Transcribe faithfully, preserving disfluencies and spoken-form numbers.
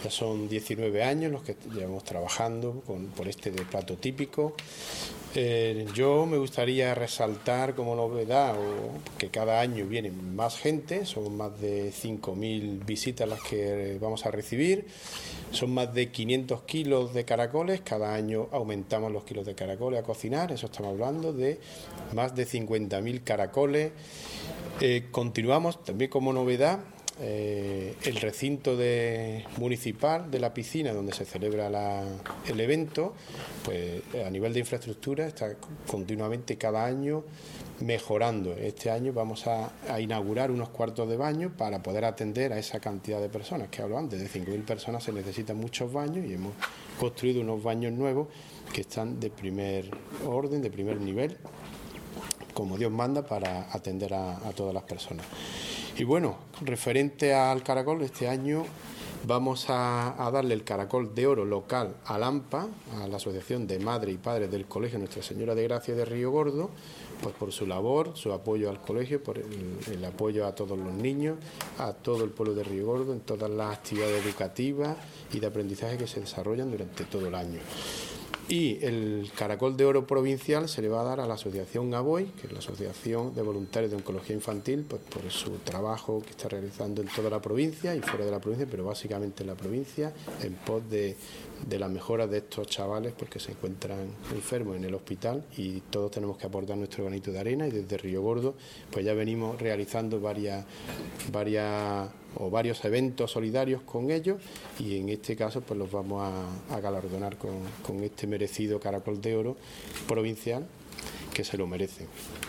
Ya son diecinueve años los que llevamos trabajando con, por este de plato típico. Eh, yo me gustaría resaltar como novedad o, que cada año vienen más gente, son más de cinco mil visitas las que vamos a recibir, son más de quinientos kilos de caracoles, cada año aumentamos los kilos de caracoles a cocinar, eso estamos hablando de más de cincuenta mil caracoles. Eh, continuamos también como novedad. Eh, el recinto de, municipal de la piscina donde se celebra la, el evento, pues a nivel de infraestructura está continuamente cada año mejorando. Este año vamos a, a inaugurar unos cuartos de baño para poder atender a esa cantidad de personas que hablo antes, de cinco mil personas se necesitan muchos baños y hemos construido unos baños nuevos que están de primer orden, de primer nivel, como Dios manda, para atender a, a todas las personas. Y bueno, referente al caracol, este año vamos a, a darle el caracol de oro local al AMPA, a la Asociación de Madres y Padres del Colegio Nuestra Señora de Gracia de Río Gordo, pues por su labor, su apoyo al colegio, por el, el apoyo a todos los niños, a todo el pueblo de Río Gordo, en todas las actividades educativas y de aprendizaje que se desarrollan durante todo el año. Y el caracol de oro provincial se le va a dar a la Asociación ABOI, que es la Asociación de Voluntarios de Oncología Infantil, pues por su trabajo que está realizando en toda la provincia y fuera de la provincia, pero básicamente en la provincia, en pos de, de la mejora de estos chavales porque se encuentran enfermos en el hospital y todos tenemos que aportar nuestro granito de arena, y desde Río Gordo pues ya venimos realizando varias, varias o varios eventos solidarios con ellos, y en este caso pues los vamos a, a galardonar con, con este merecido caracol de oro provincial, que se lo merecen.